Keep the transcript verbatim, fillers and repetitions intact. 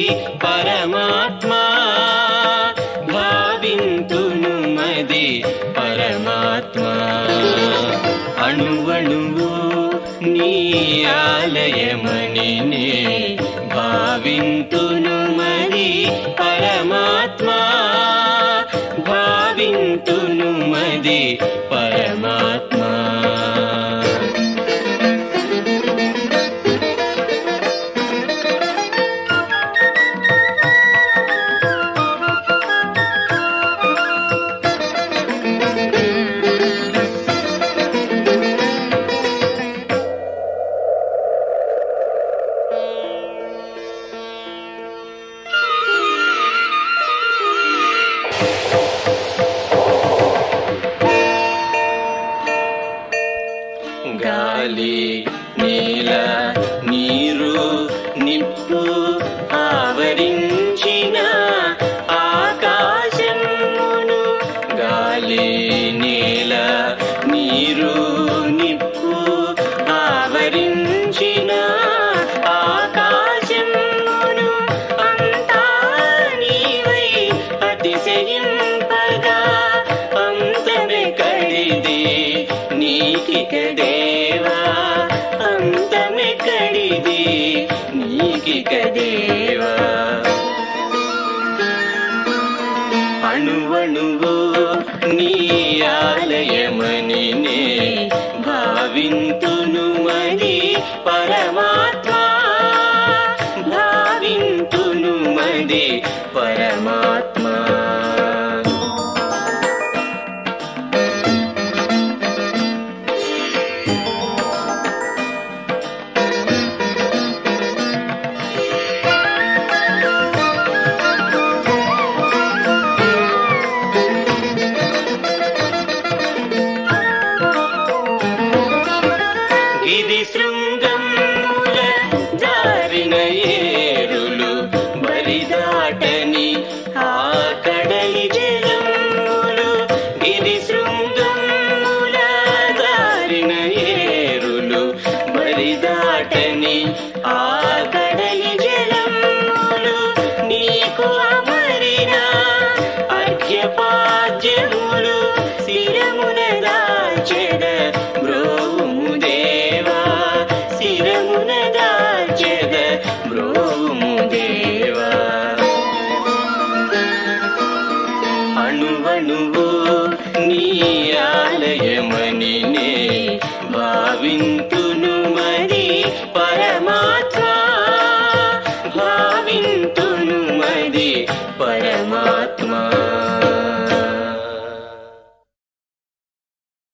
పరమాత్మా భావింతును మది పరమాత్మా అణువణువు నీ ఆలయమని నే భావింతును మది పరమాత్మా భావింతును మది పరమాత్మా గాలి నేల నీరు నిప్పు ఆవరించిన ఆకాశమును గాలి నేల నీరు నిప్పు ఆవరించిన ఆకాశమును అంతా నీవై అతిశయింపగా అంతమెక్కడిది నీకిక దేవా అంతమెక్కడిది నీకిక దేవా అణువణువు నీ ఆలయమని నే భావింతును మరి పరమాత్మా భావింతును మరి పరమాత్మా గిరి శృంగముల జారిన ఏరులు బరిదాటని ఆ కడలి జలములు గిరి శృంగముల జారిన ఏరులు బరిదాటని ఆ కడలి జలములు నీకు అమరిన అర్ఘ్యపాద్యములు శిరమున దాచెద బ్రోము దేవా శిరమున దాచెద బ్రోము దేవా అణువణువు నీ ఆలయమని నే భావింతు